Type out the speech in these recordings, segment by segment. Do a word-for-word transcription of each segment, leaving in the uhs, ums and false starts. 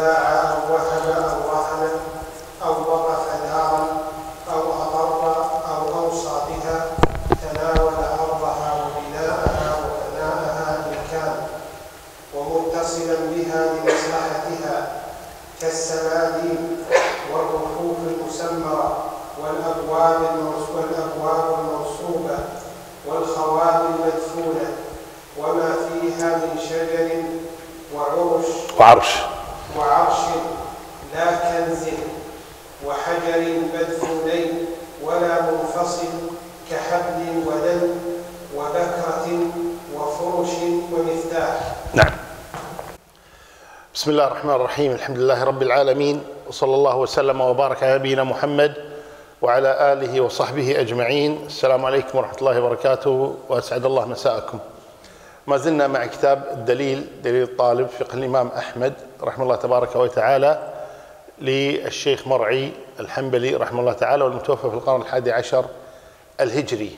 باع أو وهب أو رهن أو وقف دارا أو أقر أو أوصى بها تناول أرضها وبناءها وفناءها إن كان ومتصلا بها لمصلحتها كالسمادين والرفوف المسمرة والأبواب والأبواب الموصوبة والخواب المدفونة وما فيها من شجر وعرش وعرش وعرش لا كنز وحجر مدفونين ولا منفصل كحبل ودم وبكرة وفرش ومفتاح. نعم. بسم الله الرحمن الرحيم، الحمد لله رب العالمين، وصلى الله وسلم وبارك على نبينا محمد وعلى آله وصحبه أجمعين. السلام عليكم ورحمة الله وبركاته، وأسعد الله مساءكم. ما زلنا مع كتاب الدليل، دليل الطالب، فقه الإمام أحمد رحمه الله تبارك وتعالى للشيخ مرعي الحنبلي رحمه الله تعالى، والمتوفى في القرن الحادي عشر الهجري.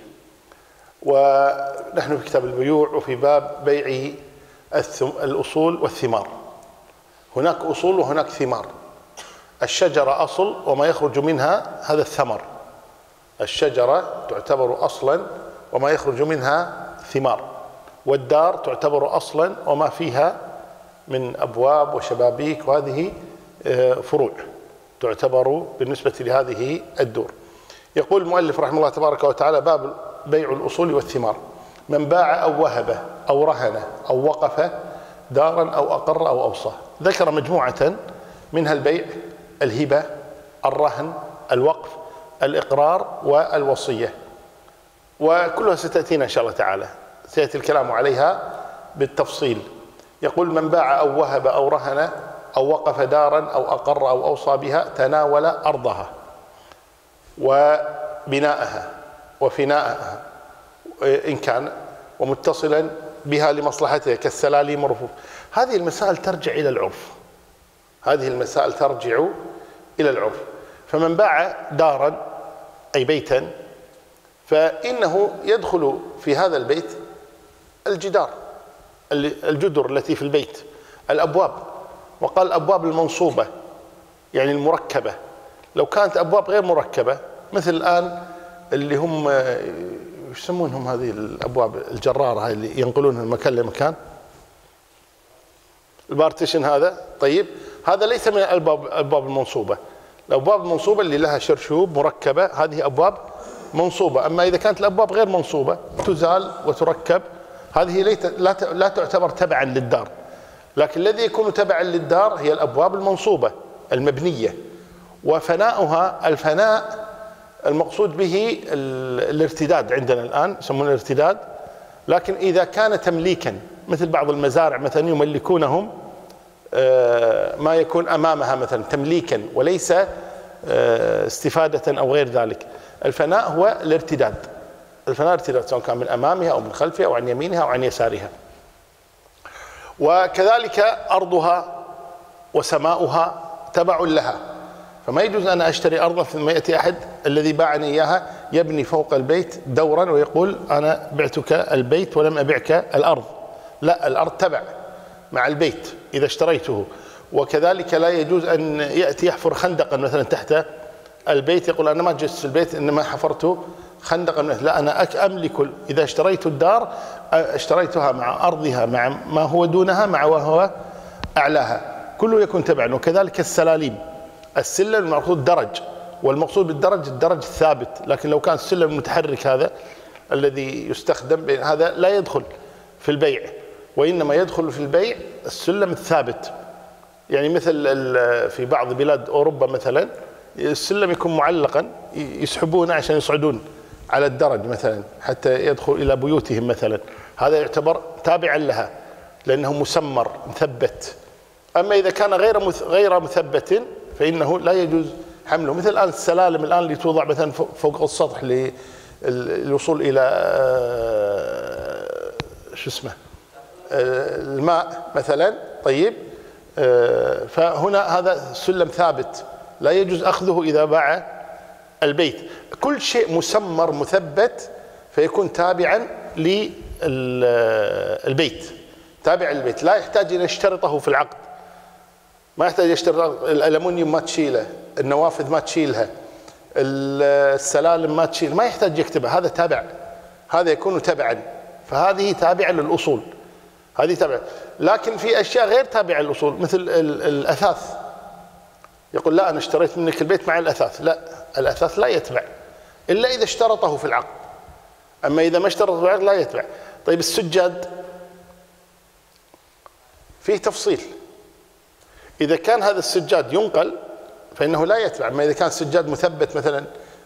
ونحن في كتاب البيوع وفي باب بيع الأصول والثمار. هناك أصول وهناك ثمار. الشجرة أصل وما يخرج منها هذا الثمر. الشجرة تعتبر أصلا وما يخرج منها ثمار، والدار تعتبر أصلا وما فيها من أبواب وشبابيك وهذه فروع تعتبر بالنسبة لهذه الدور. يقول المؤلف رحمه الله تبارك وتعالى: باب بيع الأصول والثمار. من باع أو وهب أو رهن أو وقف دارا أو أقر أو أوصى. ذكر مجموعة منها البيع، الهبة، الرهن، الوقف، الإقرار والوصية، وكلها ستأتينا إن شاء الله تعالى، سيأتي الكلام عليها بالتفصيل. يقول: من باع أو وهب أو رهن أو وقف دارا أو أقر أو أوصى بها تناول أرضها وبناءها وفناءها إن كان ومتصلا بها لمصلحتها كالسلاليم والرفوف. هذه المسائل ترجع إلى العرف. هذه المسائل ترجع إلى العرف. فمن باع دارا أي بيتا فإنه يدخل في هذا البيت الجدار، الجدر التي في البيت، الأبواب، وقال الأبواب المنصوبة يعني المركبة. لو كانت أبواب غير مركبة مثل الآن اللي هم يسمونهم هذه الأبواب الجرارة هاي اللي ينقلونها من مكان لمكان، البارتيشن هذا، طيب هذا ليس من الأبواب الأبواب المنصوبة. الأبواب المنصوبة اللي لها شرشوب مركبة هذه أبواب منصوبة. أما إذا كانت الأبواب غير منصوبة تزال وتركب، هذه لا تعتبر تبعا للدار. لكن الذي يكون تبعا للدار هي الأبواب المنصوبة المبنية. وفناؤها، الفناء المقصود به الارتداد، عندنا الآن يسمونه الارتداد. لكن إذا كان تمليكا مثل بعض المزارع مثلا يملكونهم ما يكون أمامها مثلا تمليكا وليس استفادة أو غير ذلك. الفناء هو الارتداد. الفناء ارتداد سواء كان من أمامها أو من خلفها أو عن يمينها أو عن يسارها. وكذلك أرضها وسماؤها تبع لها. فما يجوز أن أشتري أرضا ثم يأتي أحد الذي باعني إياها يبني فوق البيت دورا ويقول أنا بعتك البيت ولم أبيعك الأرض. لا، الأرض تبع مع البيت إذا اشتريته. وكذلك لا يجوز أن يأتي يحفر خندقا مثلا تحت البيت يقول أنا ما جلست البيت إنما حفرت خندقا. لا، أنا أملك. إذا اشتريت الدار اشتريتها مع أرضها مع ما هو دونها مع وهو أعلاها، كله يكون تبعا. وكذلك السلاليم، السلم المقصود درج، والمقصود بالدرج الدرج الثابت. لكن لو كان السلم المتحرك هذا الذي يستخدم هذا لا يدخل في البيع، وإنما يدخل في البيع السلم الثابت. يعني مثل في بعض بلاد أوروبا مثلا السلم يكون معلقا يسحبونه عشان يصعدون على الدرج مثلا حتى يدخل إلى بيوتهم مثلا. هذا يعتبر تابعا لها لأنه مسمر مثبت. أما إذا كان غير غير مثبت فإنه لا يجوز حمله. مثل الآن السلالم الآن اللي توضع مثلا فوق السطح للوصول إلى شو اسمه الماء مثلا. طيب، فهنا هذا سلم ثابت لا يجوز أخذه إذا باع البيت. كل شيء مسمر مثبت فيكون تابعا للبيت، تابع للبيت، لا يحتاج أن يشترطه في العقد. ما يحتاج يشتري الألمنيوم ما تشيله، النوافذ ما تشيلها، السلالم ما تشيل، ما يحتاج يكتبها، هذا تابع، هذا يكون تبعا، فهذه تابعة للأصول، هذه تابعة. لكن في أشياء غير تابعة للأصول مثل الأثاث، يقول لا أنا اشتريت منك البيت مع الأثاث، لا، الأثاث لا يتبع إلا إذا اشترطه في العقد، أما إذا ما اشترطه في العقد لا يتبع. طيب السجاد فيه تفصيل، إذا كان هذا السجاد ينقل فإنه لا يتبع، أما إذا كان السجاد مثبت مثلا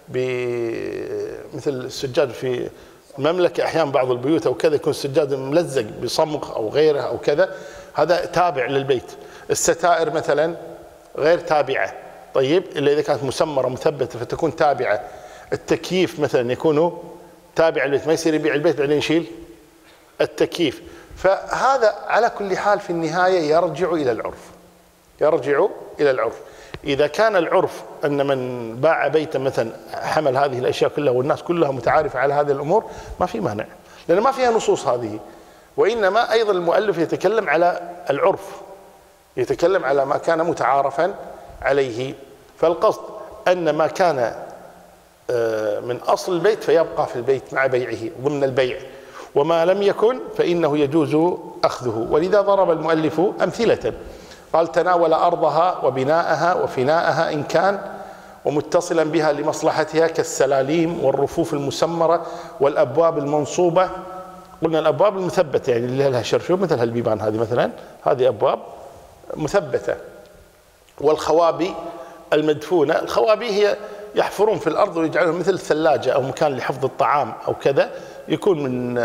مثل السجاد في المملكة أحيانا بعض البيوت أو كذا يكون السجاد ملزق بصمغ أو غيره أو كذا، هذا تابع للبيت. الستائر مثلا غير تابعة، طيب إلا إذا كانت مسمرة مثبتة فتكون تابعة. التكييف مثلا يكون تابع للبيت، ما يصير يبيع البيت بعدين يشيل التكييف. فهذا على كل حال في النهاية يرجع إلى العرف، يرجع إلى العرف. إذا كان العرف أن من باع بيتا مثلا حمل هذه الأشياء كلها والناس كلها متعارفة على هذه الأمور ما في مانع، لأن ما فيها نصوص هذه. وإنما أيضا المؤلف يتكلم على العرف، يتكلم على ما كان متعارفا عليه. فالقصد أن ما كان من أصل البيت فيبقى في البيت مع بيعه ضمن البيع، وما لم يكن فإنه يجوز أخذه. ولذا ضرب المؤلف أمثلة، قال تناول أرضها وبناءها وفناءها إن كان ومتصلا بها لمصلحتها كالسلاليم والرفوف المسمرة والأبواب المنصوبة. قلنا الأبواب المثبتة يعني اللي لها شرشوب مثل هالبيبان هذه مثلا، هذه أبواب مثبتة. والخوابي المدفونة، الخوابي هي يحفرون في الأرض ويجعلون مثل ثلاجة أو مكان لحفظ الطعام أو كذا، يكون من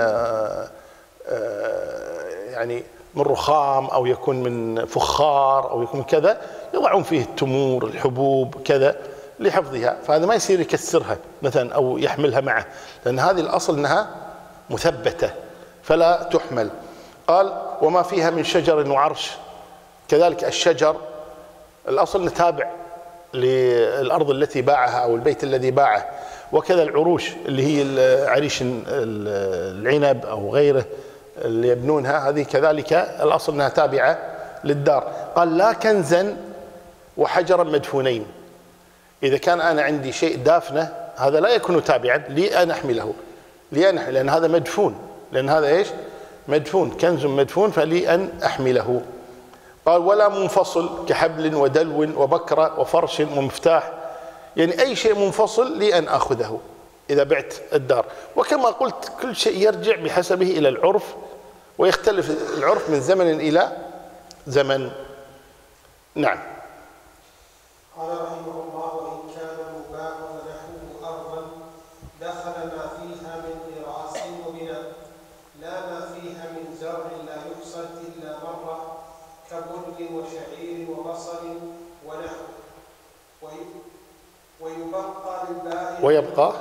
يعني من رخام أو يكون من فخار أو يكون كذا، يضعون فيه التمور الحبوب كذا لحفظها، فهذا ما يصير يكسرها مثلا أو يحملها معه، لأن هذه الأصل أنها مثبتة فلا تحمل. قال وما فيها من شجر وعرش، كذلك الشجر الأصل نتابع للأرض التي باعها أو البيت الذي باعه، وكذا العروش اللي هي عريش العنب أو غيره اللي يبنونها، هذه كذلك الأصل أنها تابعة للدار. قال لا كنزا وحجرا مدفونين، إذا كان أنا عندي شيء دافنة هذا لا يكون تابعا لي أن أحمله، لي أن أحمله لأن هذا مدفون، لأن هذا إيش مدفون، كنز مدفون فلي أن أحمله. قال ولا منفصل كحبل ودلو وبكرة وفرش ومفتاح، يعني أي شيء منفصل لي أن أخذه إذا بعت الدار. وكما قلت كل شيء يرجع بحسبه إلى العرف، ويختلف العرف من زمن إلى زمن. نعم. قال رحمه الله وإن كان مباح ونحوه أرضا دخل ما فيها من إراس وبناء، لا ما فيها من زرع لا يحصد إلا مرة كبرد وشعير وبصل ونحو، ويبقى للبائع ويبقى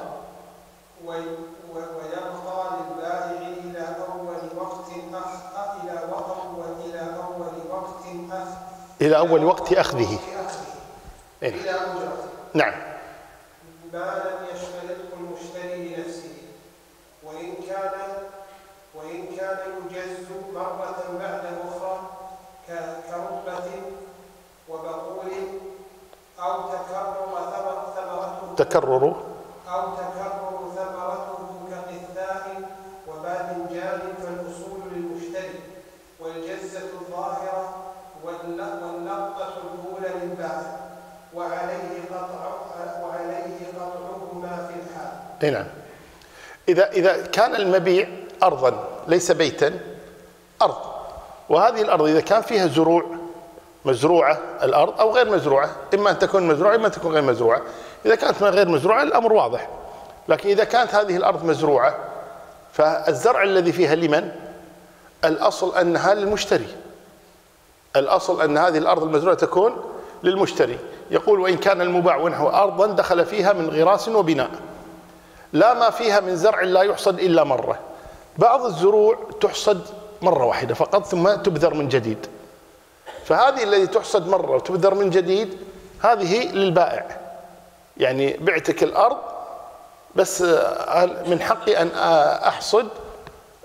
ويبقى للبائع إلى أول وقت أخ إلى وقت وإلى أول وقت أخ إلى أول وقت أخذه إلى أجرته. نعم. ما لم يشترطه المشتري لنفسه، وإن كان وإن كان يجز مرة بعد أخرى كربة وبقول أو تكرر ثمرته تكرر أو تكرر ثمرته كقثاء وباذنجان، فالأصول للمشتري والجزة الظاهرة واللقطة الأولى للبائع، وعليه قطع وعليه قطعهما في الحال. نعم. إذا إذا كان المبيع أرضا ليس بيتا، أرض، وهذه الأرض إذا كان فيها زروع مزروعة الأرض أو غير مزروعة، إما أن تكون مزروعة إما أن تكون غير مزروعة. إذا كانت غير مزروعة الأمر واضح، لكن إذا كانت هذه الأرض مزروعة فالزرع الذي فيها لمن؟ الأصل أنها للمشتري، الأصل أن هذه الأرض المزروعة تكون للمشتري. يقول وإن كان المباع ونحو أرضا دخل فيها من غراس وبناء، لا ما فيها من زرع لا يحصد إلا مرة. بعض الزروع تحصد مرة واحدة فقط ثم تبذر من جديد، فهذه التي تحصد مرة وتبذر من جديد هذه للبائع، يعني بعتك الأرض بس من حقي أن أحصد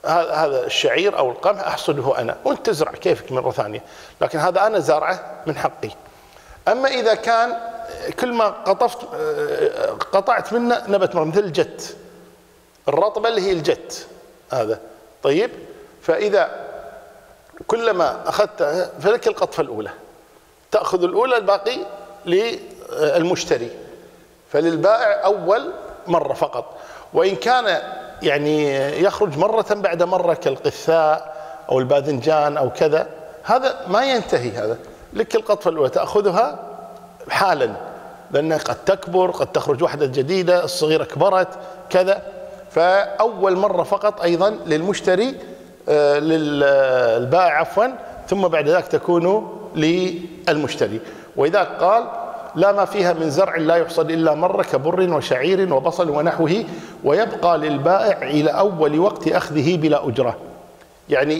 هذا الشعير أو القمح أحصده أنا، وأنت تزرع كيفك مرة ثانية، لكن هذا أنا زارعه من حقي. أما إذا كان كل ما قطفت قطعت منه نبت مرة، مثل الجت، الرطبة اللي هي الجت هذا، طيب، فإذا كلما أخذت فلك القطفة الأولى، تأخذ الأولى، الباقي للمشتري، فللبائع أول مرة فقط. وإن كان يعني يخرج مرة بعد مرة كالقثاء أو الباذنجان أو كذا، هذا ما ينتهي، هذا لك القطفة الأولى تأخذها حالا، لأنها قد تكبر، قد تخرج واحدة جديدة، الصغيرة كبرت كذا، فأول مرة فقط أيضا للمشتري آه للبائع عفوا، ثم بعد ذلك تكون للمشتري. وإذا قال لا ما فيها من زرع لا يحصد إلا مرة كبر وشعير وبصل ونحوه، ويبقى للبائع إلى أول وقت أخذه بلا أجرة. يعني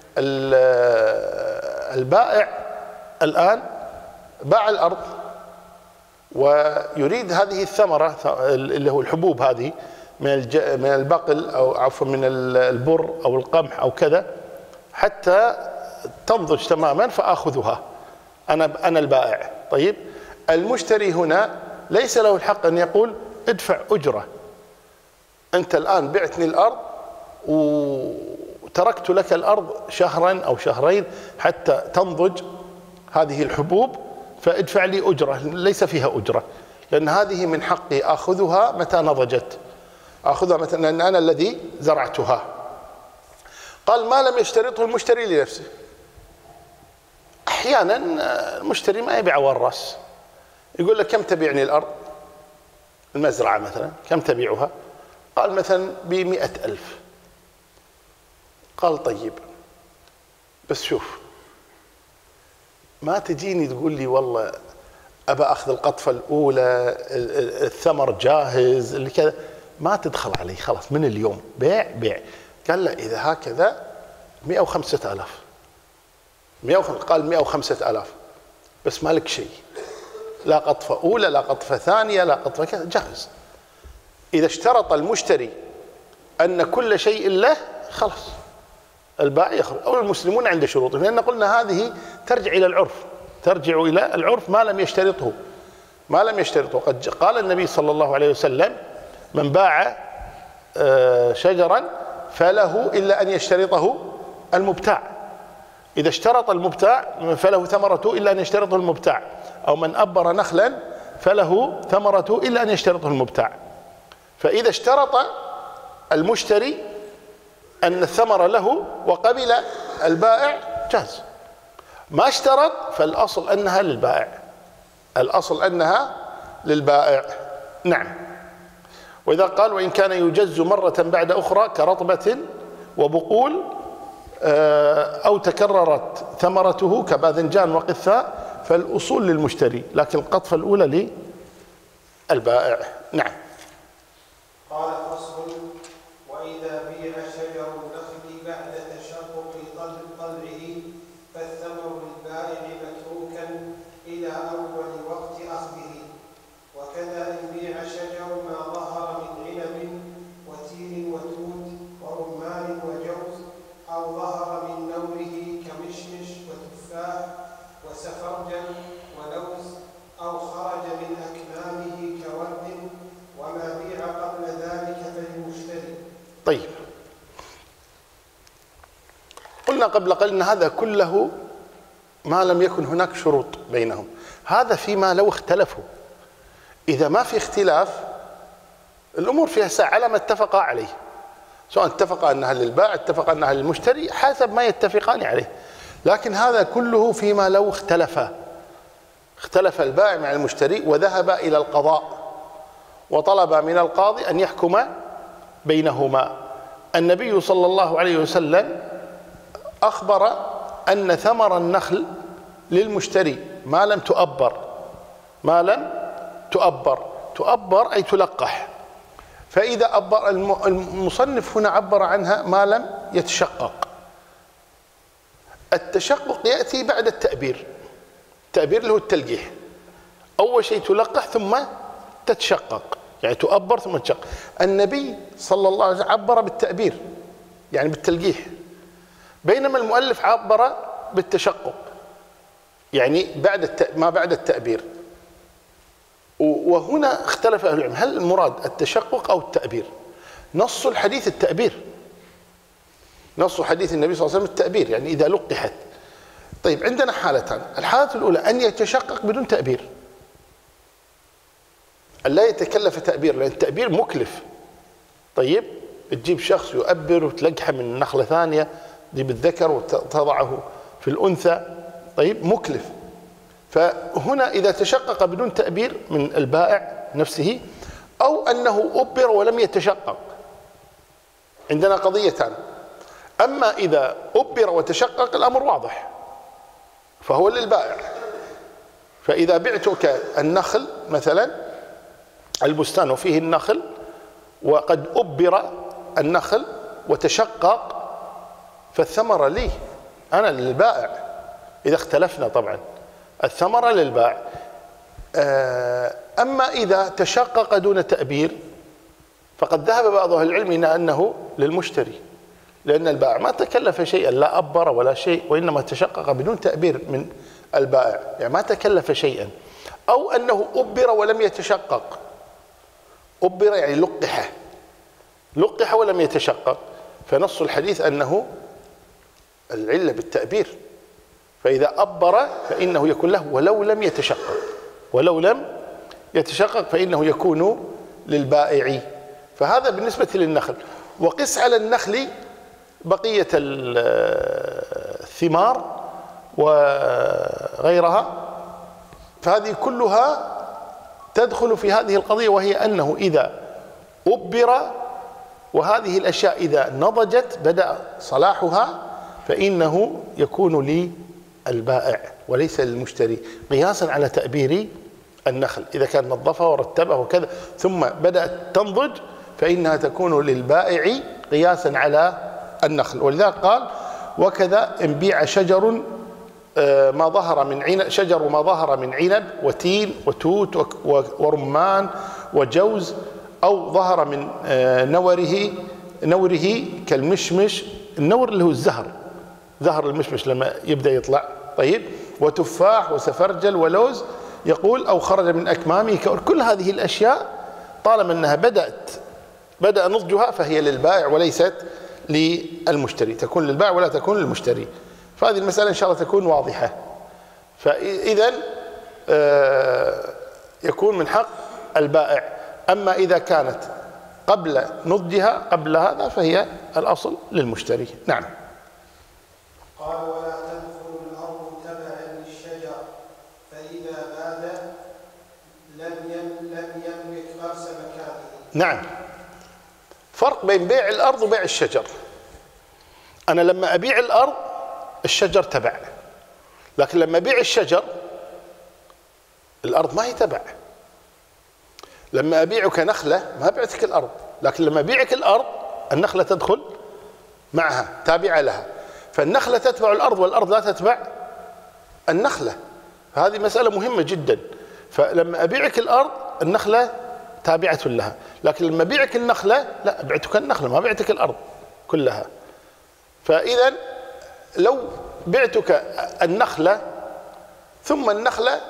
البائع الآن باع الأرض ويريد هذه الثمرة اللي هو الحبوب هذه من من البقل أو عفوا من البر أو القمح أو كذا، حتى تنضج تماما فآخذها أنا أنا البائع. طيب، المشتري هنا ليس له الحق أن يقول ادفع أجرة، أنت الآن بعتني الأرض وتركت لك الأرض شهرا أو شهرين حتى تنضج هذه الحبوب، فادفع لي أجرة. ليس فيها أجرة، لأن هذه من حقي آخذها متى نضجت، آخذها متى، لأن أنا الذي زرعتها. قال ما لم يشترطه المشتري لنفسه. أحيانا المشتري ما يبيع والراس، يقول لك كم تبيعني الأرض المزرعة مثلا، كم تبيعها؟ قال مثلا بمئة ألف. قال طيب، بس شوف، ما تجيني تقول لي والله أبى أخذ القطفة الأولى، الثمر جاهز اللي كذا، ما تدخل علي، خلاص من اليوم بيع بيع. قال لا، إذا هكذا مئة وخمسة آلاف. مئة وخمسة، قال مئة وخمسة آلاف، بس مالك شيء، لا قطفة أولى لا قطفة ثانية لا قطفة كذا، جاهز. إذا اشترط المشتري أن كل شيء له، خلاص البائع يخرج. أو المسلمون عند شروطهم، لأن قلنا هذه ترجع إلى العرف، ترجع إلى العرف ما لم يشترطه، ما لم يشترطه. قد قال النبي صلى الله عليه وسلم من باع شجرا فله إلا أن يشترطه المبتاع. إذا اشترط المبتاع فله ثمرته إلا أن يشترطه المبتاع، أو من أبر نخلا فله ثمرته إلا أن يشترطه المبتاع. فإذا اشترط المشتري أن الثمر له وقبل البائع جاز. ما اشترط فالأصل أنها للبائع، الأصل أنها للبائع. نعم. وإذا قال وإن كان يجز مرة بعد أخرى كرطبة وبقول أو تكررت ثمرته كباذنجان وقثاء، فالأصول للمشتري، لكن القطفة الأولى للبائع. نعم. قال فصل: وإذا بيع شجر النخل بعد تشقق طلعه فالثمر للبائع متروكا إلى أول وقت أخذه. وكذا إن بيع شجر ما ظهر من عنب وتين وتوت ورمان وجوز، أو ظهر من نوره كمشمش وتفاح وسفرجل ولوز، أو خرج من أكمامه كورد، وما بيع قبل ذلك فللمشتري. طيب، قلنا قبل قليل أن هذا كله ما لم يكن هناك شروط بينهم. هذا فيما لو اختلفوا. إذا ما في اختلاف الأمور فيها ساعة على ما اتفقا عليه، سواء اتفقا أنها للبائع اتفقا أنها للمشتري، حسب ما يتفقان عليه. لكن هذا كله فيما لو اختلفا، اختلف البائع مع المشتري وذهب إلى القضاء وطلب من القاضي أن يحكم بينهما. النبي صلى الله عليه وسلم أخبر أن ثمر النخل للمشتري ما لم تؤبر، ما لم تؤبر، تؤبر أي تلقح. فإذا أبر، المصنف هنا عبر عنها ما لم يتشقق. التشقق يأتي بعد التأبير، التأبير اللي هو التلقيح. أول شيء تلقح ثم تتشقق، يعني تؤبر ثم تشقق. النبي صلى الله عليه وسلم عبر بالتأبير، يعني بالتلقيح، بينما المؤلف عبر بالتشقق، يعني بعد الت... ما بعد التأبير. وهنا اختلف أهل العلم، هل المراد التشقق أو التأبير؟ نص الحديث التأبير، نص حديث النبي صلى الله عليه وسلم التأبير، يعني إذا لقحت. طيب عندنا حالتان، الحالة الأولى أن يتشقق بدون تأبير، أن لا يتكلف تأبير، لأن التأبير مكلف. طيب تجيب شخص يؤبر وتلقحه من نخلة ثانية، تجيب الذكر وتضعه في الأنثى، طيب مكلف. فهنا إذا تشقق بدون تأبير من البائع نفسه، أو أنه أبر ولم يتشقق، عندنا قضيتان. أما إذا أبر وتشقق الأمر واضح، فهو للبائع. فإذا بعتك النخل مثلا، البستان وفيه النخل وقد أبر النخل وتشقق، فالثمرة لي أنا للبائع، إذا اختلفنا طبعا الثمرة للبائع. أما إذا تشقق دون تأبير فقد ذهب بعض أهل العلم إلى أنه للمشتري، لأن البائع ما تكلف شيئا، لا أبر ولا شيء، وإنما تشقق بدون تأبير من البائع، يعني ما تكلف شيئا. أو أنه أبر ولم يتشقق، أبر يعني لقح، لقح ولم يتشقق، فنص الحديث أنه العلة بالتأبير، فإذا أبر فإنه يكون له ولو لم يتشقق، ولو لم يتشقق فإنه يكون للبائع. فهذا بالنسبة للنخل. وقس على النخل بقية الثمار وغيرها، فهذه كلها تدخل في هذه القضية، وهي أنه إذا أبر وهذه الأشياء إذا نضجت بدأ صلاحها فإنه يكون للبائع وليس للمشتري، قياسا على تأبير النخل. إذا كان نظفها ورتبها وكذا ثم بدأت تنضج فإنها تكون للبائع قياسا على النخل. ولذلك قال: وكذا إن بيع شجر ما ظهر من عنب، شجر ما ظهر من عنب وتين وتوت ورمان وجوز، أو ظهر من نوره نوره كالمشمش، النور اللي هو الزهر، زهر المشمش لما يبدأ يطلع، طيب، وتفاح وسفرجل ولوز، يقول أو خرج من أكمامه، كل هذه الأشياء طالما أنها بدأت بدأ نضجها فهي للبائع وليست للمشتري، تكون للبائع ولا تكون للمشتري. فهذه المسألة إن شاء الله تكون واضحة. فإذا يكون من حق البائع. أما إذا كانت قبل نضجها قبل هذا فهي الأصل للمشتري. نعم. قال: ولا تدخل الأرض تبعا للشجر، فإذا باد لم لم يملك غرس مكانه. نعم، فرق بين بيع الأرض وبيع الشجر. أنا لما أبيع الأرض الشجر تبع، لكن لما أبيع الشجر الأرض ما هي تبع. لما أبيعك نخلة ما بعتك الأرض، لكن لما أبيعك الأرض النخلة تدخل معها تابعة لها، فالنخلة تتبع الأرض والأرض لا تتبع النخلة. فهذه مسألة مهمة جدا. فلما أبيعك الأرض النخلة تابعة لها، لكن لما أبيعك النخلة لا، بعتك النخلة ما بعتك الأرض كلها. فإذا لو بعتك النخلة ثم النخلة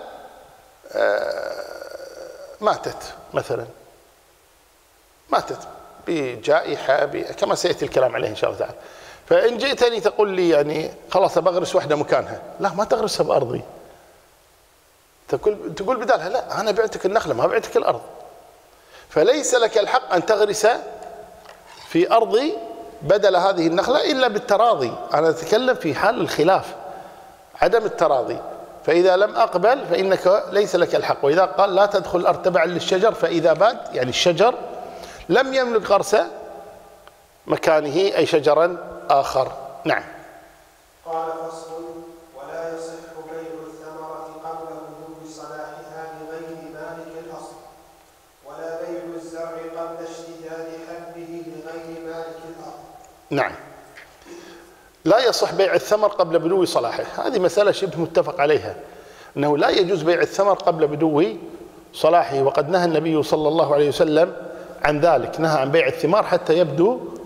ماتت مثلا، ماتت بجائحة كما سيأتي الكلام عليه إن شاء الله تعالى، فإن جئتني تقول لي يعني خلاص بغرس واحدة مكانها، لا ما تغرسها بأرضي، تقول تقول بدالها لا أنا بعتك النخلة ما بعتك الأرض، فليس لك الحق أن تغرس في أرضي بدل هذه النخلة إلا بالتراضي. أنا أتكلم في حال الخلاف، عدم التراضي. فإذا لم أقبل فإنك ليس لك الحق. وإذا قال لا تدخل الأرض تبعا للشجر، فإذا باد يعني الشجر لم يملك غرس مكانه أي شجرا آخر. نعم. قال: فصل: ولا يصح بيع الثمرة قبل بلوغ صلاحها لغير مالك الأصل، ولا بيع الزرع قبل اشتداد حبه لغير مالك الأرض. نعم، لا يصح بيع الثمر قبل بدو صلاحه. هذه مسألة شبه متفق عليها، أنه لا يجوز بيع الثمر قبل بدو صلاحه، وقد نهى النبي صلى الله عليه وسلم عن ذلك، نهى عن بيع الثمار حتى يبدو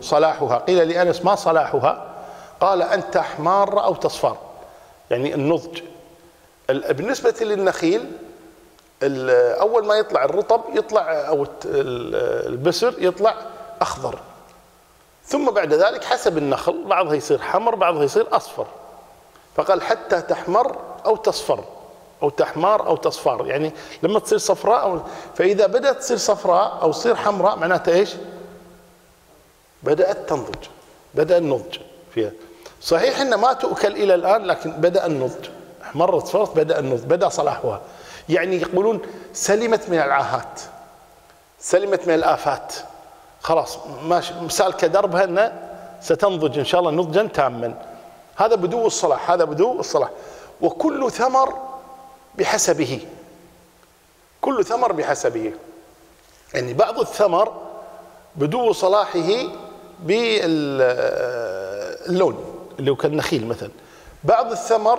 صلاحها. قيل لأنس ما صلاحها؟ قال أن تحمار أو تصفر، يعني النضج. بالنسبة للنخيل أول ما يطلع الرطب يطلع أو البسر يطلع أخضر، ثم بعد ذلك حسب النخل بعضها يصير حمر بعضها يصير أصفر، فقال حتى تحمر أو تصفر أو تحمار أو تصفر، يعني لما تصير صفراء أو فإذا بدأت تصير صفراء أو تصير حمراء معناتها إيش؟ بدأت تنضج، بدأ النضج فيها. صحيح إن ما تؤكل إلى الآن لكن بدأ النضج، احمرت صفرت بدأ النضج، بدأ صلاحها. يعني يقولون سلمت من العاهات، سلمت من الآفات، خلاص ماشي مسالكة دربها أن ستنضج إن شاء الله نضجا تاما. هذا بدو الصلاح، هذا بدو الصلاح. وكل ثمر بحسبه، كل ثمر بحسبه. يعني بعض الثمر بدو صلاحه باللون اللي هو كالنخيل مثلا، بعض الثمر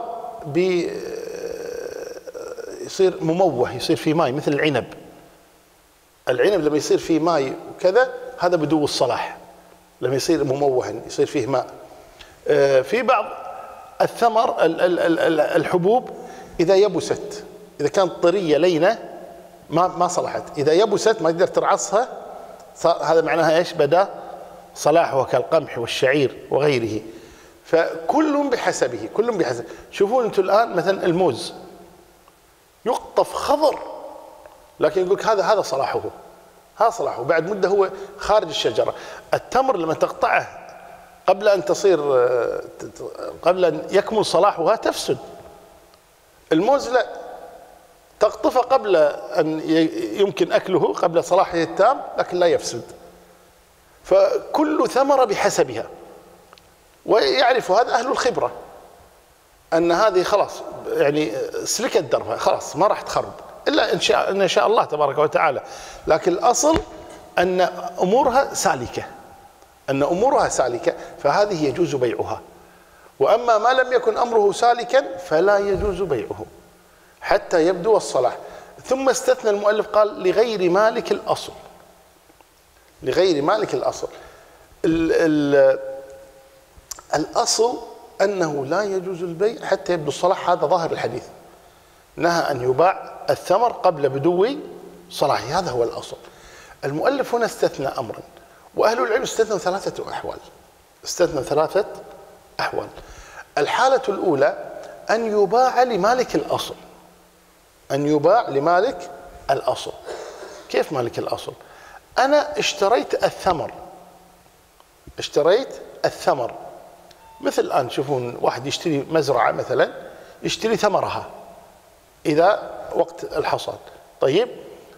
يصير مموه يصير فيه ماء مثل العنب. العنب لما يصير فيه ماء وكذا هذا بدو الصلاح، لما يصير مموها يصير فيه ماء. في بعض الثمر الحبوب إذا يبست، إذا كانت طرية لينة ما ما صلحت، إذا يبست ما تقدر ترعصها، هذا معناها إيش؟ بدأ صلاحها كالقمح والشعير وغيره. فكل بحسبه، كل بحسب. شوفون أنتم الآن مثلا الموز يقطف خضر لكن يقولك هذا هذا صلاحه، هذا صلاحه، بعد مدة هو خارج الشجرة. التمر لما تقطعه قبل أن تصير قبل أن يكمل صلاحها تفسد. الموز لا، تقطفه قبل أن يمكن أكله قبل صلاحه التام لكن لا يفسد. فكل ثمرة بحسبها، ويعرف هذا أهل الخبرة أن هذه خلاص يعني سلكت دربها خلاص ما راح تخرب إلا إن شاء إن شاء الله تبارك وتعالى. لكن الأصل أن أمورها سالكة، أن أمورها سالكة، فهذه يجوز بيعها. وأما ما لم يكن أمره سالكا فلا يجوز بيعه حتى يبدو الصلاح. ثم استثنى المؤلف قال لغير مالك الأصل، لغير مالك الأصل. ال ال الأصل أنه لا يجوز البيع حتى يبدو الصلاح، هذا ظاهر الحديث، نهى أن يباع الثمر قبل بدو صلاحه، هذا هو الأصل. المؤلف هنا استثنى أمرا، وأهل العلم استثنوا ثلاثة أحوال، استثنوا ثلاثة أحوال. الحالة الأولى أن يباع لمالك الأصل، أن يباع لمالك الأصل. كيف مالك الأصل؟ أنا اشتريت الثمر، اشتريت الثمر مثل الآن شوفون واحد يشتري مزرعة مثلا يشتري ثمرها إذا وقت الحصاد، طيب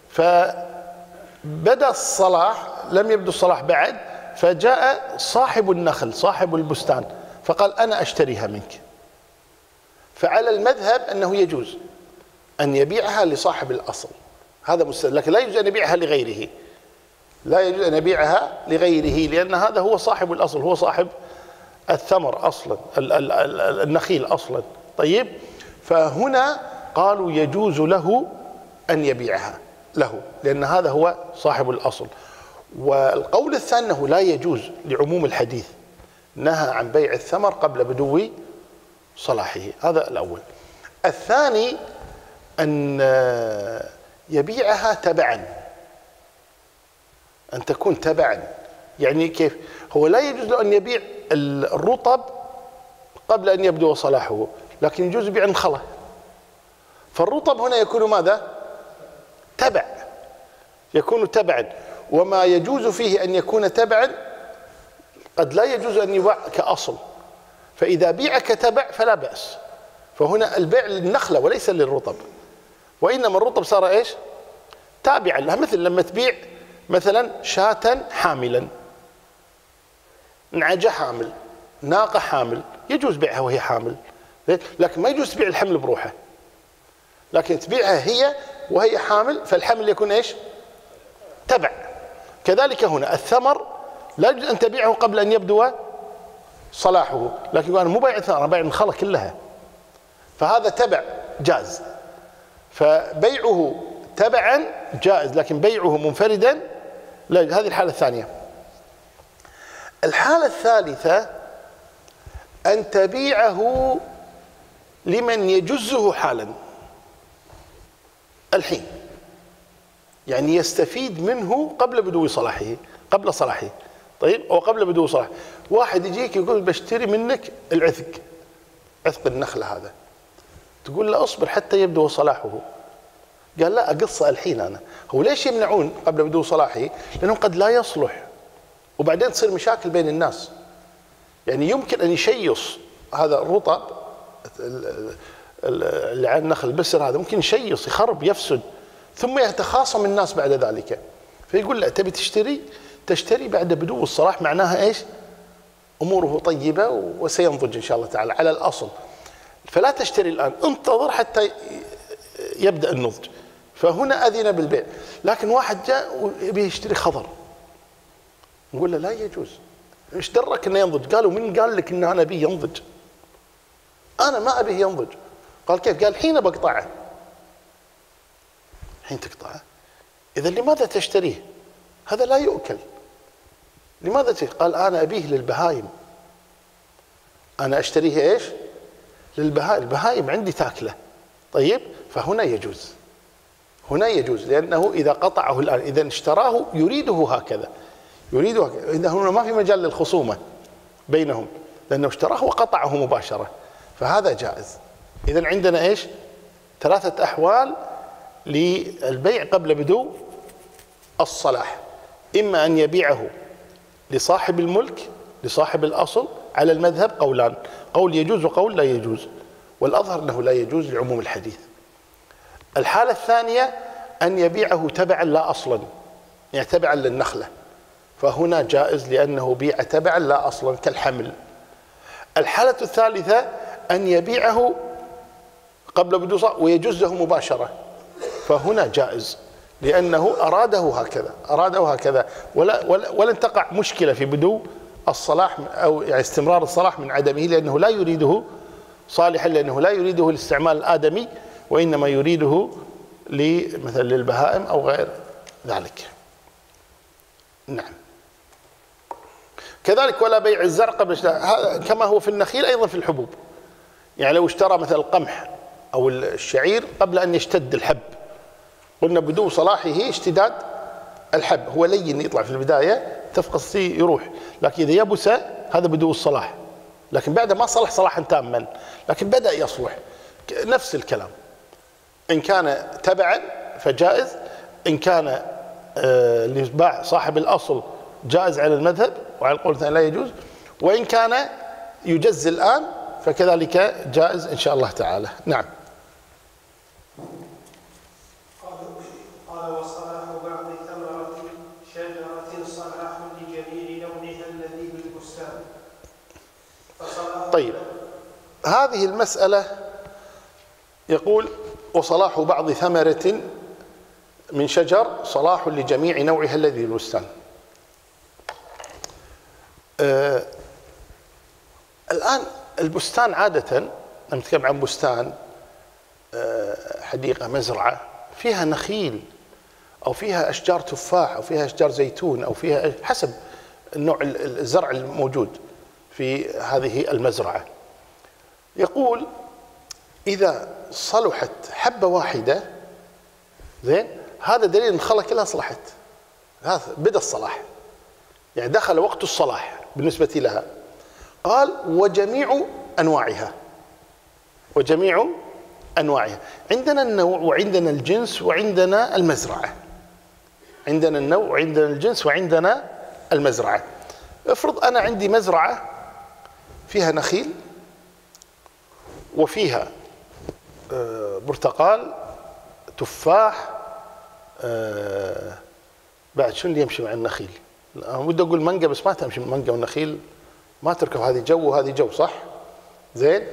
فبدأ الصلاح لم يبدو الصلاح بعد، فجاء صاحب النخل صاحب البستان فقال أنا أشتريها منك. فعلى المذهب أنه يجوز أن يبيعها لصاحب الأصل، هذا مستثنى، لكن لا يجوز أن يبيعها لغيره، لا يجوز أن يبيعها لغيره لأن هذا هو صاحب الأصل، هو صاحب الثمر أصلا، النخيل أصلا. طيب فهنا قالوا يجوز له أن يبيعها له لأن هذا هو صاحب الأصل. والقول الثاني أنه لا يجوز لعموم الحديث، نهى عن بيع الثمر قبل بدو صلاحه، هذا الأول. الثاني أن يبيعها تبعا، أن تكون تبعا. يعني كيف؟ هو لا يجوز له أن يبيع الرطب قبل أن يبدو صلاحه، لكن يجوز يبيع النخلة. فالرطب هنا يكون ماذا؟ تبع، يكون تبعا. وما يجوز فيه أن يكون تبعا قد لا يجوز أن يباع كأصل، فإذا بيع كتبع فلا بأس. فهنا البيع للنخلة وليس للرطب، وإنما الرطب صار إيش؟ تابعا لها. مثل لما تبيع مثلا شاة حاملا، نعجة حامل، ناقة حامل، يجوز بيعها وهي حامل، لكن ما يجوز تبيع الحمل بروحه، لكن تبيعها هي وهي حامل، فالحمل يكون إيش؟ تبع. كذلك هنا الثمر لا يجوز أن تبيعه قبل أن يبدو صلاحه، لكن أنا مو بايع الثمر، أنا بايع النخلة كلها، فهذا تبع جاز. فبيعه تبعا جائز، لكن بيعه منفردا لا. هذه الحالة الثانية. الحالة الثالثة أن تبيعه لمن يجزه حالا الحين، يعني يستفيد منه قبل بدو صلاحه، قبل صلاحه. طيب، أو قبل بدو صلاحه. واحد يجيك يقول بشتري منك العثق، عثق النخلة هذا، تقول له اصبر حتى يبدو صلاحه. قال لا، أقصه الحين أنا. هو ليش يمنعون قبل بدو صلاحه؟ لأنه قد لا يصلح وبعدين تصير مشاكل بين الناس. يعني يمكن أن يشيص هذا الرطب اللي على النخل البسر هذا، ممكن يشيص يخرب يفسد، ثم يتخاصم الناس بعد ذلك. فيقول لا، تبي تشتري تشتري بعد بدو الصلاح، معناها ايش؟ اموره طيبه وسينضج ان شاء الله تعالى على الاصل. فلا تشتري الان، انتظر حتى يبدا النضج. فهنا اذن بالبيع. لكن واحد جاء ويبي يشتري خضر، نقول له لا يجوز. ايش درك انه ينضج؟ قالوا من قال لك ان انا ابيه ينضج؟ انا ما ابيه ينضج. قال كيف؟ قال حين بقطعه. حين تقطعه؟ اذا لماذا تشتريه؟ هذا لا يؤكل. لماذا تشتريه؟ قال انا ابيه للبهايم. انا اشتريه ايش؟ للبهايم، البهايم عندي تاكله. طيب، فهنا يجوز، هنا يجوز، لانه اذا قطعه الان، اذا اشتراه يريده هكذا، يريده هكذا، إذا هنا ما في مجال للخصومه بينهم، لانه اشتراه وقطعه مباشره، فهذا جائز. اذا عندنا ايش؟ ثلاثه احوال للبيع قبل بدو الصلاح. اما ان يبيعه لصاحب الملك، لصاحب الاصل، على المذهب قولان، قول يجوز وقول لا يجوز، والاظهر انه لا يجوز لعموم الحديث. الحاله الثانيه ان يبيعه تبعا لا اصلا، يعني تبعا للنخله، فهنا جائز لانه بيع تبعا لا اصلا كالحمل. الحاله الثالثه ان يبيعه قبل بدو صلاح ويجزه مباشره، فهنا جائز لأنه أراده هكذا، أراده هكذا، ولا ولا ولن تقع مشكلة في بدو الصلاح أو يعني استمرار الصلاح من عدمه، لأنه لا يريده صالحا، لأنه لا يريده للاستعمال الآدمي، وإنما يريده مثلا للبهائم أو غير ذلك. نعم. كذلك ولا بيع الزرع قبل هذا، كما هو في النخيل أيضا في الحبوب. يعني لو اشترى مثلا القمح أو الشعير قبل أن يشتد الحب، قلنا بدو صلاحه اشتداد الحب، هو لين يطلع في البداية تفقس فيه يروح، لكن إذا يبس هذا بدو الصلاح، لكن بعد ما صلح صلاحا تاما، لكن بدأ يصلح. نفس الكلام، إن كان تبعا فجائز، إن كان ليباع صاحب الأصل جائز على المذهب، وعلى القول الثاني لا يجوز، وإن كان يجز الآن فكذلك جائز إن شاء الله تعالى. نعم. قال وصلاح بعض ثمرة شجرة صلاح لجميع لونها الذي بالبستان. طيب، هذه المسألة يقول وصلاح بعض ثمرة من شجر صلاح لجميع نوعها الذي بالبستان. آه الآن البستان عادة لما نتكلم عن بستان، آه حديقة، مزرعة فيها نخيل أو فيها أشجار تفاح أو فيها أشجار زيتون أو فيها حسب النوع الزرع الموجود في هذه المزرعة. يقول إذا صلحت حبة واحدة زين، هذا دليل أن الخلق كلها صلحت، هذا بدأ الصلاح، يعني دخل وقت الصلاح بالنسبة لها. قال وجميع أنواعها، وجميع أنواعها. عندنا النوع وعندنا الجنس وعندنا المزرعة، عندنا النوع وعندنا الجنس وعندنا المزرعة. افرض أنا عندي مزرعة فيها نخيل وفيها برتقال، تفاح، بعد شو اللي يمشي مع النخيل؟ أنا ودي أقول مانجا بس ما تمشي المانجا والنخيل، ما تركب، هذه جو وهذه جو، صح؟ زين؟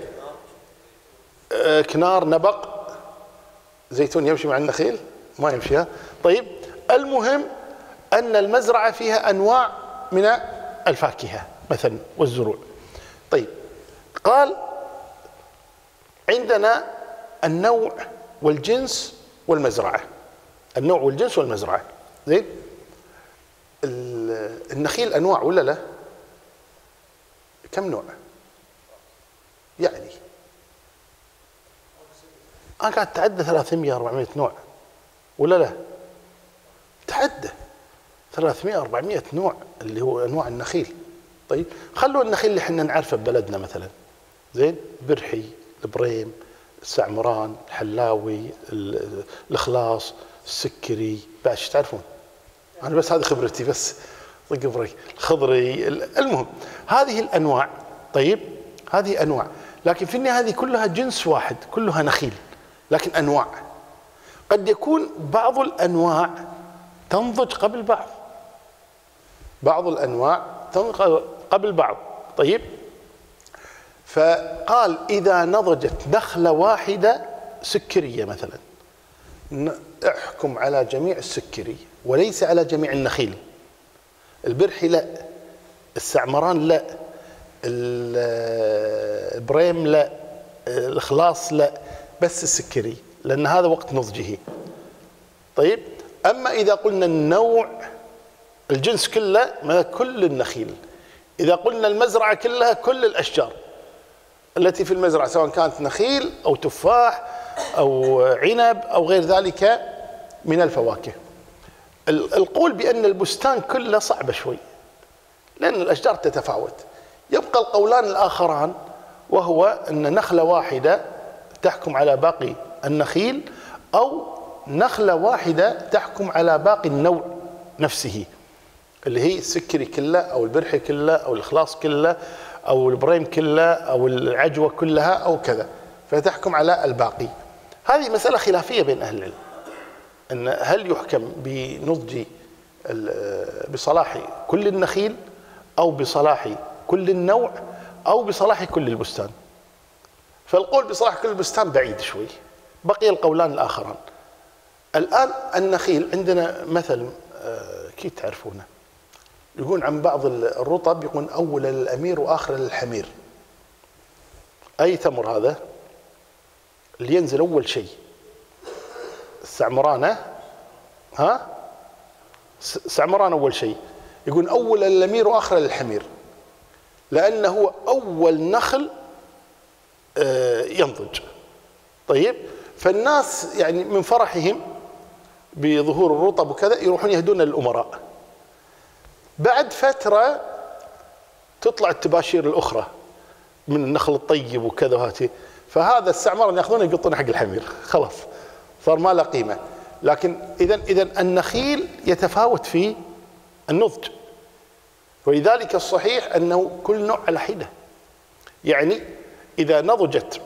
كنار، نبق، زيتون يمشي مع النخيل؟ ما يمشيها. طيب، المهم أن المزرعة فيها أنواع من الفاكهة مثلا والزروع. طيب، قال عندنا النوع والجنس والمزرعة، النوع والجنس والمزرعة. زين؟ النخيل أنواع ولا لا؟ كم نوع؟ يعني أنا قاعد تعدى ثلاثمئة أربعمئة نوع ولا لا؟ تعدى ثلاثمئة أربعمئة نوع اللي هو أنواع النخيل. طيب خلوا النخيل اللي احنا نعرفه ببلدنا مثلا، زين، برحي، البريم، السعمران، الحلاوي، الإخلاص، السكري، بعد شو تعرفون؟ أنا بس هذه خبرتي، بس طق بريك، الخضري، المهم هذه الأنواع. طيب هذه أنواع، لكن في النهاية هذه كلها جنس واحد، كلها نخيل لكن أنواع. قد يكون بعض الأنواع تنضج قبل بعض، بعض الأنواع تنضج قبل بعض. طيب فقال إذا نضجت نخلة واحدة سكرية مثلا احكم على جميع السكري وليس على جميع النخيل. البرحي لا، السعمران لا، البريم لا، الإخلاص لا، بس السكري، لأن هذا وقت نضجه. طيب أما إذا قلنا النوع الجنس كله، ما كل النخيل. إذا قلنا المزرعة كلها، كل الأشجار التي في المزرعة سواء كانت نخيل أو تفاح أو عنب أو غير ذلك من الفواكه. القول بأن البستان كله صعبة شوي لأن الأشجار تتفاوت. يبقى القولان الآخران، وهو أن نخلة واحدة تحكم على باقي النخيل، أو نخلة واحدة تحكم على باقي النوع نفسه، اللي هي السكري كله أو البرحي كله أو الإخلاص كله أو البريم كله أو العجوة كلها أو كذا، فتحكم على الباقي. هذه مسألة خلافية بين أهل العلم، أن هل يحكم بنضج بصلاح كل النخيل أو بصلاح كل النوع أو بصلاح كل البستان. فالقول بصلاح كل البستان بعيد شوي، بقي القولان الآخران. الآن النخيل عندنا مثل كيف تعرفونه، يقول عن بعض الرطب يقول أول للأمير وآخر للحمير. أي تمر هذا اللي ينزل أول شيء؟ السعمرانة، ها سعمران أول شيء، يقول أول للأمير وآخر للحمير، لأنه هو أول نخل ينضج. طيب فالناس يعني من فرحهم بظهور الرطب وكذا يروحون يهدون للأمراء. بعد فترة تطلع التباشير الأخرى من النخل الطيب وكذا وهاتي، فهذا السعمران ياخذونه يقطونه حق الحمير، خلاص صار ما له قيمة. لكن إذا إذا النخيل يتفاوت في النضج، ولذلك الصحيح أنه كل نوع على حدة. يعني إذا نضجت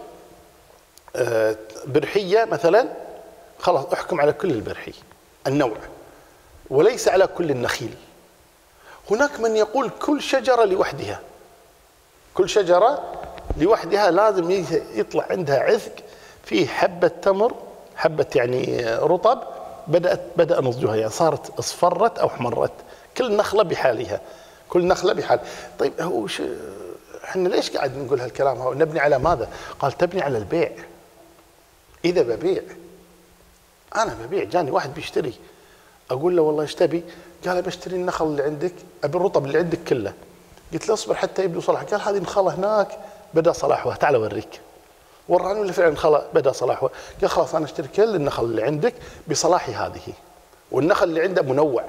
برحية مثلا خلاص احكم على كل البرحي النوع وليس على كل النخيل. هناك من يقول كل شجرة لوحدها، كل شجرة لوحدها لازم يطلع عندها عذق فيه حبة تمر، حبة يعني رطب بدأت بدأ نضجها، يعني صارت اصفرت أو احمرت، كل نخلة بحالها، كل نخلة بحال. طيب هو ش... احنا ليش قاعد نقول هالكلام؟ هو نبني على ماذا؟ قال تبني على البيع. إذا ببيع، أنا ببيع، جاني واحد بيشتري، أقول له والله ايش تبي؟ قال بشتري النخل اللي عندك، أبي الرطب اللي عندك كله. قلت له اصبر حتى يبدو صلاحه. قال هذه نخلة هناك بدأ صلاحها، تعال أوريك. وراني ولا فعلا نخلة بدأ صلاحها. قال خلاص أنا أشتري كل النخل اللي عندك بصلاحي هذه، والنخل اللي عنده منوع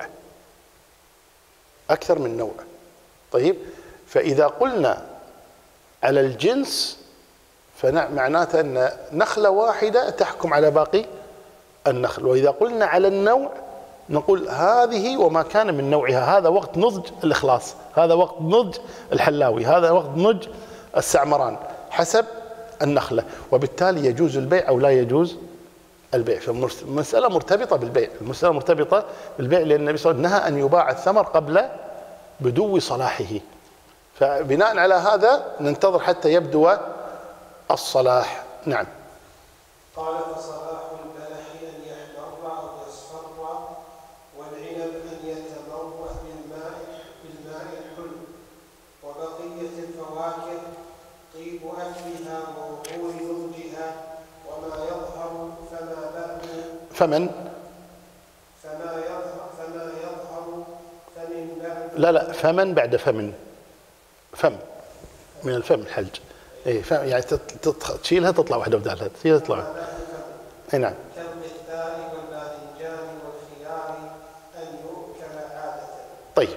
أكثر من نوع. طيب فإذا قلنا على الجنس فمعناته أن نخلة واحدة تحكم على باقي النخل، وإذا قلنا على النوع نقول هذه وما كان من نوعها، هذا وقت نضج الإخلاص، هذا وقت نضج الحلاوي، هذا وقت نضج السعمران، حسب النخلة. وبالتالي يجوز البيع أو لا يجوز البيع. فالمسألة مرتبطة بالبيع، المسألة مرتبطة بالبيع، لأن النبي صلى الله عليه وسلم نهى أن يباع الثمر قبل بدو صلاحه. فبناء على هذا ننتظر حتى يبدو الصلاح. نعم. قال فصلاح البلح أن يحمر أو يصفر، والعنب أن يتموه بالماء بالماء الحلو، وبقية الفواكه طيب أكلها ووقوع نضجها، وما يظهر فما بعد فمن فما يظهر فما يظهر فمن بعد لا لا فمن بعد فمن فم من الفم الحلج. اي فم يعني تشيلها تطلع واحده بدالها، تشيلها تطلع. اي نعم. كالقثاء والباذنجان والخيار ان يؤكل عاده. طيب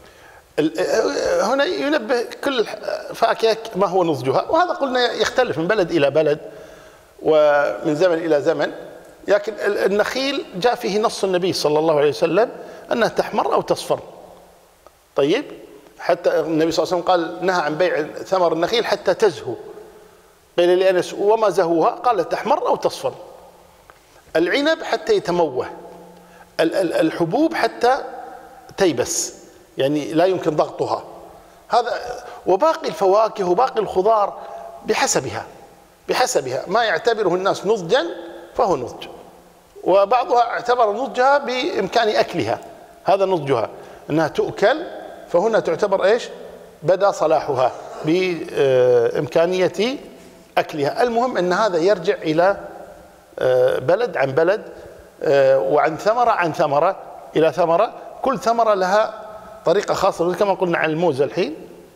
هنا ينبه كل فاكهه ما هو نضجها، وهذا قلنا يختلف من بلد الى بلد ومن زمن الى زمن، لكن النخيل جاء فيه نص النبي صلى الله عليه وسلم انها تحمر او تصفر. طيب حتى النبي صلى الله عليه وسلم قال نهى عن بيع ثمر النخيل حتى تزهو، قيل لأنس وما زهوها؟ قال تحمر أو تصفر. العنب حتى يتموه، الحبوب حتى تيبس يعني لا يمكن ضغطها، هذا. وباقي الفواكه وباقي الخضار بحسبها بحسبها ما يعتبره الناس نضجا فهو نضج، وبعضها اعتبر نضجها بإمكان أكلها، هذا نضجها أنها تؤكل، فهنا تعتبر إيش؟ بدا صلاحها بإمكانية أكلها. المهم أن هذا يرجع إلى بلد عن بلد وعن ثمرة عن ثمرة إلى ثمرة، كل ثمرة لها طريقة خاصة. كما قلنا عن الموز الحين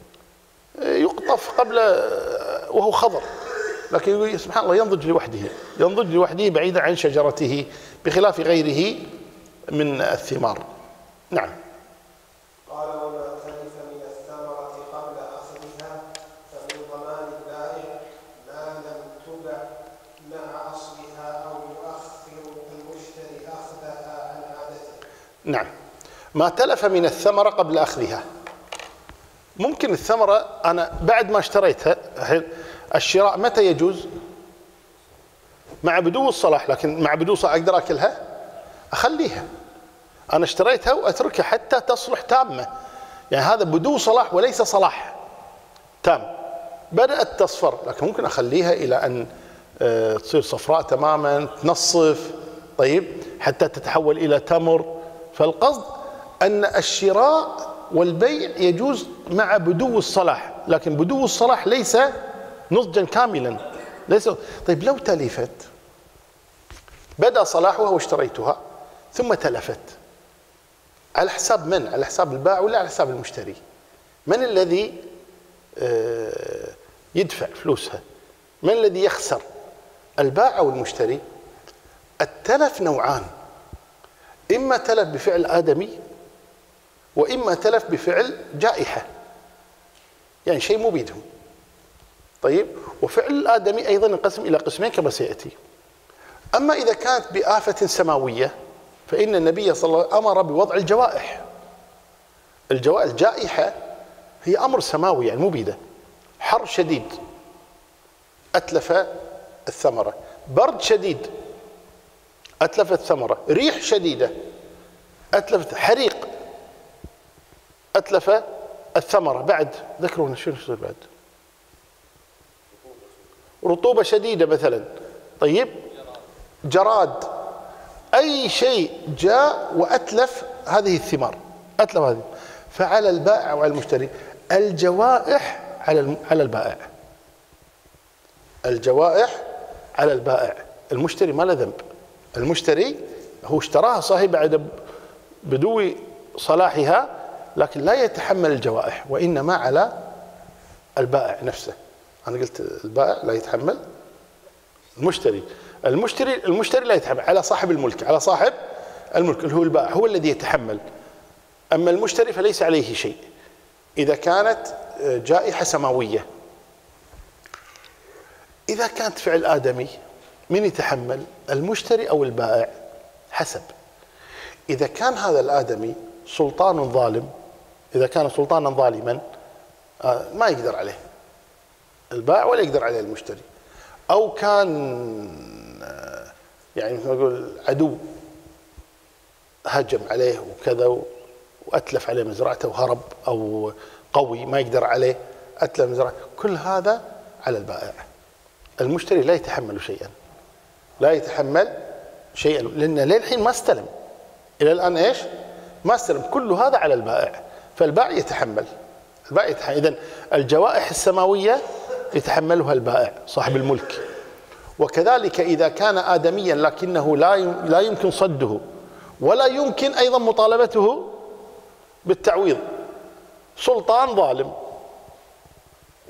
يقطف قبل وهو خضر، لكن سبحان الله ينضج لوحده، ينضج لوحده بعيدا عن شجرته بخلاف غيره من الثمار. نعم. قال وما تلف من الثمرة قبل أخذها فمن ضمان البائع ما لم تبع مع أصلها أو يؤخر المشتري أخذها عن عادته. نعم. ما تلف من الثمرة قبل أخذها، ممكن الثمرة أنا بعد ما اشتريتها، الشراء متى يجوز؟ مع بدو الصلاح، لكن مع بدو الصلاح أقدر أكلها؟ أخليها. أنا اشتريتها وأتركها حتى تصلح تامة، يعني هذا بدو صلاح وليس صلاح تام. بدأت تصفر، لكن ممكن أخليها إلى أن تصير صفراء تماما، تنصف، طيب، حتى تتحول إلى تمر. فالقصد أن الشراء والبيع يجوز مع بدو الصلاح، لكن بدو الصلاح ليس نضجا كاملا، ليس. طيب لو تلفت، بدأ صلاحها واشتريتها ثم تلفت، على حساب من؟ على حساب البائع ولا على حساب المشتري؟ من الذي يدفع فلوسها؟ من الذي يخسر؟ البائع أو المشتري؟ التلف نوعان، إما تلف بفعل آدمي وإما تلف بفعل جائحة، يعني شيء مو بيدهم. طيب، وفعل الآدمي أيضا ينقسم إلى قسمين كما سيأتي. أما إذا كانت بآفة سماوية فإن النبي صلى الله عليه وسلم أمر بوضع الجوائح. الجوائح الجائحة هي أمر سماوي يعني مو بيده، حر شديد أتلف الثمرة، برد شديد أتلف الثمرة، ريح شديدة أتلف، حريق أتلف الثمرة. بعد ذكرونا شنو يصير بعد؟ رطوبة شديدة مثلا، طيب، جراد، أي شيء جاء وأتلف هذه الثمار، أتلف هذه، فعلى البائع وعلى المشتري الجوائح على على البائع، الجوائح على البائع، المشتري ما له ذنب. المشتري هو اشتراها صحيح بعد بدو صلاحها، لكن لا يتحمل الجوائح، وإنما على البائع نفسه. أنا قلت البائع لا يتحمل، المشتري المشتري المشتري لا يتحمل، على صاحب الملك، على صاحب الملك اللي هو البائع هو الذي يتحمل. أما المشتري فليس عليه شيء إذا كانت جائحة سماوية. إذا كانت فعل آدمي من يتحمل؟ المشتري أو البائع؟ حسب. إذا كان هذا الآدمي سلطان ظالم، إذا كان سلطانا ظالما ما يقدر عليه البائع ولا يقدر عليه المشتري، أو كان يعني مثل ما نقول عدو هجم عليه وكذا وأتلف عليه مزرعته وهرب، أو قوي ما يقدر عليه أتلف مزرعته، كل هذا على البائع. المشتري لا يتحمل شيئا، لا يتحمل شيئا، لأن للحين ما استلم، إلى الآن إيش؟ ما استلم، كل هذا على البائع، فالبائع يتحمل، البائع يتحمل. إذن الجوائح السماوية يتحملها البائع صاحب الملك. وكذلك إذا كان آدميا لكنه لا لا يمكن صده ولا يمكن أيضا مطالبته بالتعويض، سلطان ظالم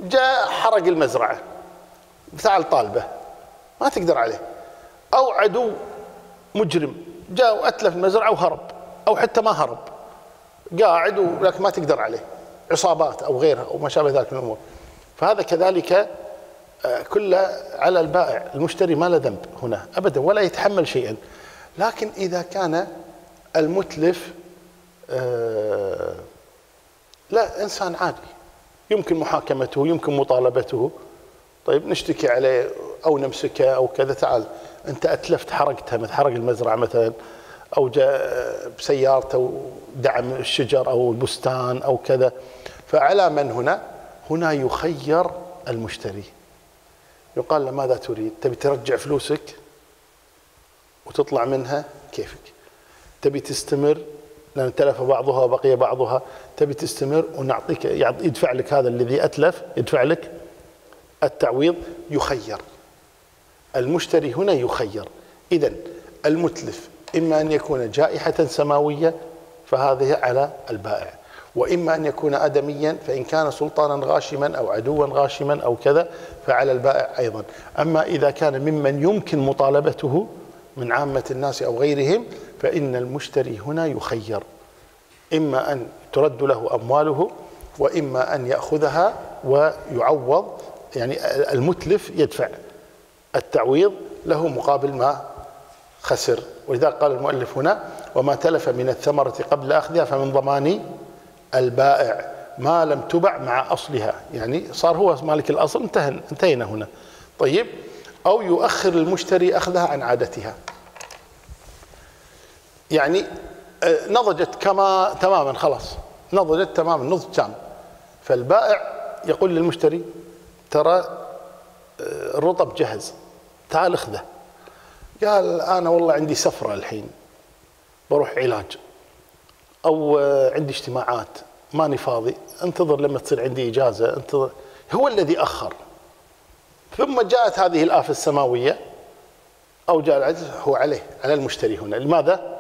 جاء حرق المزرعة، تعال طالبه ما تقدر عليه، أو عدو مجرم جاء وأتلف المزرعة وهرب، أو حتى ما هرب قاعد ولكن ما تقدر عليه، عصابات أو غيرها أو ما شابه ذلك من الأمور، فهذا كذلك كله على البائع. المشتري ما له ذنب هنا أبدا ولا يتحمل شيئا. لكن إذا كان المتلف آه لا إنسان عادي يمكن محاكمته، يمكن مطالبته، طيب نشتكي عليه أو نمسكه أو كذا، تعال أنت أتلفت حرقتها مثل حرق المزرعة مثلا، أو جاء بسيارته ودعم الشجر أو البستان أو كذا، فعلى من هنا؟ هنا يخير المشتري، يقال له ماذا تريد؟ تبي ترجع فلوسك وتطلع منها كيفك، تبي تستمر لأن تلف بعضها وبقي بعضها، تبي تستمر ونعطيك يدفع لك هذا الذي أتلف يدفع لك التعويض، يخير المشتري هنا يخير. إذن المتلف إما أن يكون جائحة سماوية فهذه على البائع، وإما أن يكون أدميا، فإن كان سلطانا غاشما أو عدوا غاشما أو كذا فعلى البائع أيضا. أما إذا كان ممن يمكن مطالبته من عامة الناس أو غيرهم فإن المشتري هنا يخير، إما أن ترد له أمواله وإما أن يأخذها ويعوض، يعني المتلف يدفع التعويض له مقابل ما خسر. ولذلك قال المؤلف هنا وما تلف من الثمرة قبل أخذها فمن ضمان البائع ما لم تبع مع أصلها، يعني صار هو مالك الأصل، انتهينا هنا. طيب، أو يؤخر المشتري أخذها عن عادتها، يعني نضجت كما تماما، خلاص نضجت تماما نضج تام، فالبائع يقول للمشتري ترى الرطب جهز تعال اخذه، قال أنا والله عندي سفرة الحين بروح علاج أو عندي اجتماعات ماني فاضي، انتظر لما تصير عندي إجازة، انتظر. هو الذي أخر، ثم جاءت هذه الآفة السماوية أو جاء العجز، هو عليه على المشتري هنا. لماذا؟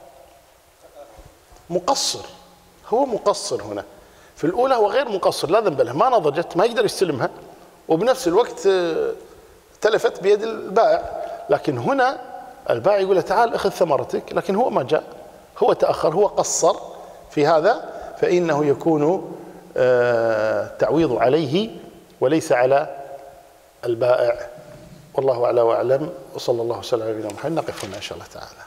مقصر، هو مقصر هنا. في الأولى هو غير مقصر، لا ذنب له، ما نضجت ما يقدر يستلمها، وبنفس الوقت تلفت بيد البائع. لكن هنا البائع يقول له تعال اخذ ثمرتك، لكن هو ما جاء، هو تأخر، هو قصر في هذا، فإنه يكون تعويض عليه وليس على البائع. والله أعلى وأعلم، وصلى الله وسلم على نبينا محمد. نقف هنا إن شاء الله تعالى.